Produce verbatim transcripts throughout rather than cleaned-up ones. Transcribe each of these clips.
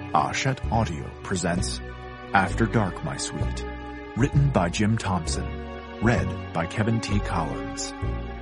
Ashet Audio presents After Dark, My Sweet. Written by Jim Thompson. Read by Kevin T. Collins.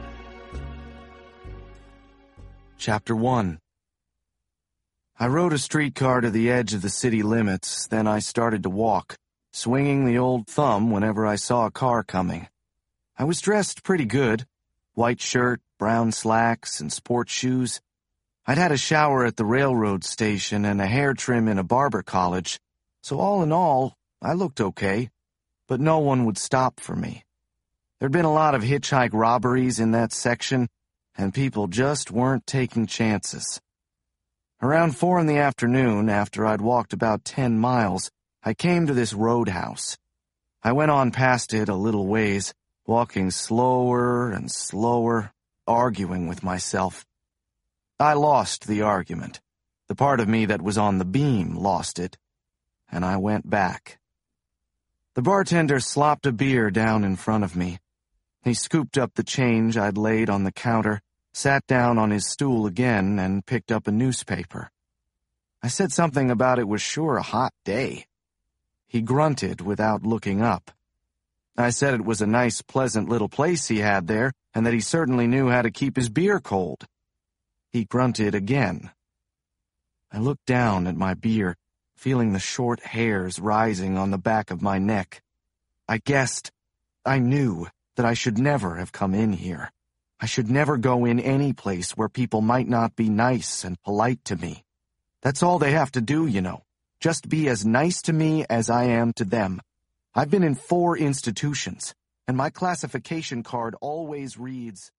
Chapter one. I rode a streetcar to the edge of the city limits, then I started to walk, swinging the old thumb whenever I saw a car coming. I was dressed pretty good. White shirt, brown slacks, and sports shoes. I'd had a shower at the railroad station and a hair trim in a barber college, so all in all, I looked okay, but no one would stop for me. There'd been a lot of hitchhike robberies in that section, and people just weren't taking chances. Around four in the afternoon, after I'd walked about ten miles, I came to this roadhouse. I went on past it a little ways, walking slower and slower, arguing with myself. I lost the argument. The part of me that was on the beam lost it, and I went back. The bartender slopped a beer down in front of me. He scooped up the change I'd laid on the counter, sat down on his stool again, and picked up a newspaper. I said something about it was sure a hot day. He grunted without looking up. I said it was a nice, pleasant little place he had there, and that he certainly knew how to keep his beer cold. He grunted again. I looked down at my beer, feeling the short hairs rising on the back of my neck. I guessed, I knew, that I should never have come in here. I should never go in any place where people might not be nice and polite to me. That's all they have to do, you know. Just be as nice to me as I am to them. I've been in four institutions, and my classification card always reads...